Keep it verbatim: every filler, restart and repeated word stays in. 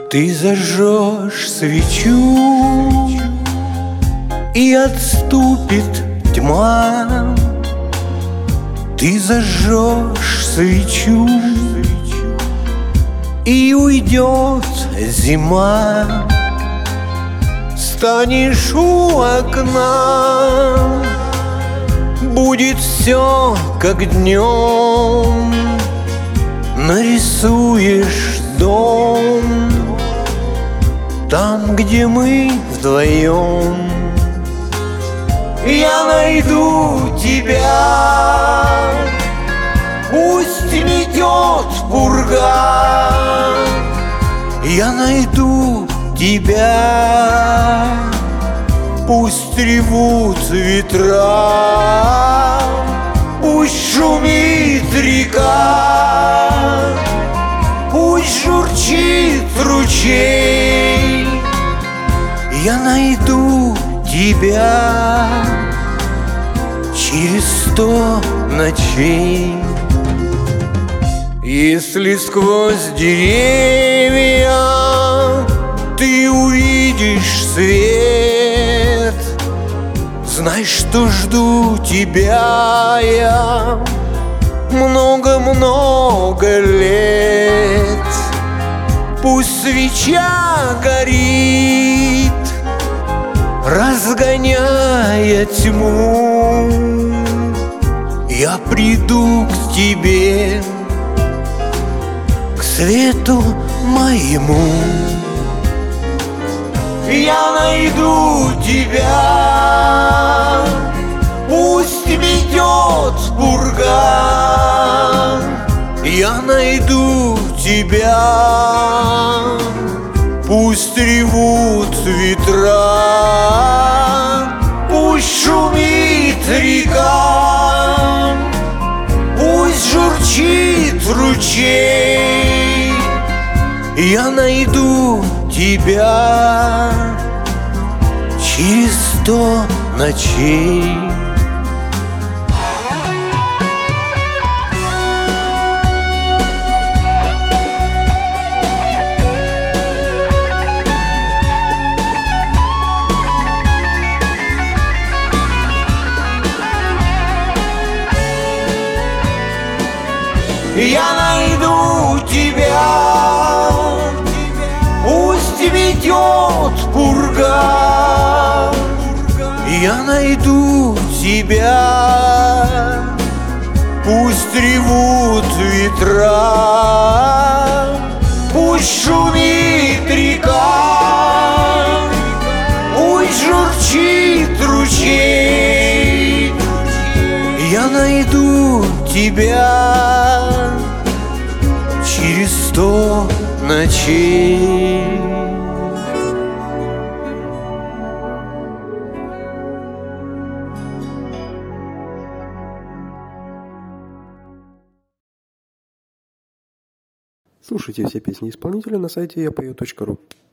Ты зажжешь свечу, и отступит тьма. Ты зажжешь свечу, и уйдет зима. Станешь у окна, будет все как днем. Нарисуешь дом там, где мы вдвоем. Я найду тебя, пусть метет пурга. Я найду тебя, пусть ревут ветра, пусть шумит река, пусть журчит ручей. Я найду тебя через сто ночей. Если сквозь деревья ты увидишь свет, знай, что жду тебя я много-много лет. Пусть свеча горит, разгоняя тьму. Я приду к тебе, к свету моему. Я найду тебя, пусть метет пурга. Я найду тебя, пусть ревут ветра, пусть шумит река, пусть журчит ручей. Я найду тебя через сто ночей. Я найду тебя, пусть метет пурга. Я найду тебя, пусть ревут ветра, пусть шумит река, пусть журчит ручей. Я найду тебя через сто ночей. Слушайте все песни исполнителя на сайте я пою точка ру.